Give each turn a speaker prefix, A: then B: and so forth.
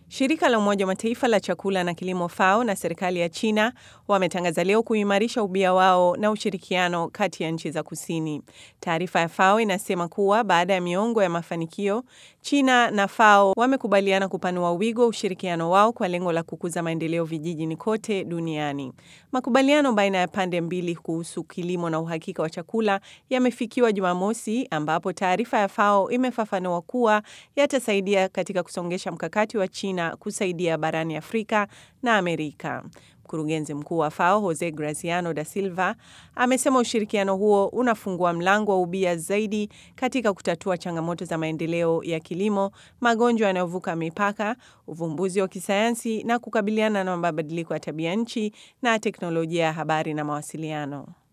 A: Shirika la Umoja wa Mataifa la chakula na kilimo FAO na serikali ya China wametangaza leo kuimarisha ubia wao na ushirikiano kati ya nchi za kusini. Taarifa ya FAO inasema kuwa baada ya miongo ya mafanikio, China na FAO wamekubaliana kupanua wigo wa ushirikiano wao kwa lengo la kukuza maendeleo vijijini kote duniani. Makubaliano baina ya pande mbili kuhusu kilimo na uhakika wa chakula yamefikiwa Jumamosi, ambapo taarifa ya FAO imefafanua kuwa yatasaidia katika kusongesha mkakati wa China kusaidia barani Afrika na Amerika. Mkurugenzi mkuu wa FAO Jose Graziano da Silva amesema ushirikiano huo unafungua mlango wa ubia zaidi katika kutatua changamoto za maendeleo ya kilimo, magonjwa yanayovuka mipaka, uvumbuzi wa kisayansi na kukabiliana na mabadiliko ya tabia nchi na teknolojia ya habari na mawasiliano.